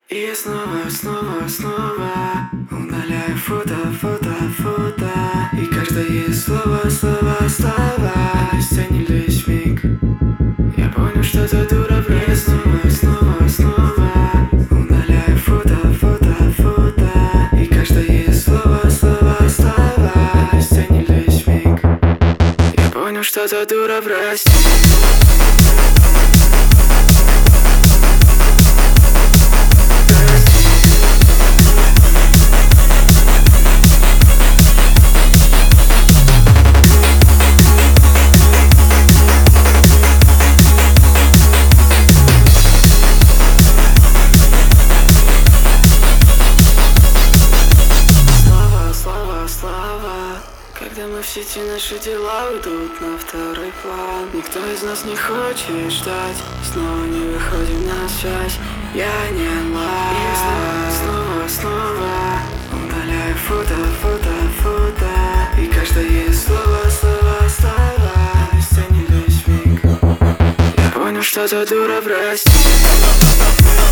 И я снова удаляю фото. И каждое слово обесценились вмиг. Я понял, что за дура в рай. Снова удаляю фото. И каждое слово обесценились вмиг. Я понял, что за дура в рай. Когда мы в сети, наши дела уйдут на второй план. Никто из нас не хочет ждать, снова не выходим на связь. Я не онлайн. И снова удаляю фото. И каждое слово обесценились вмиг. Я понял, что за дура в России.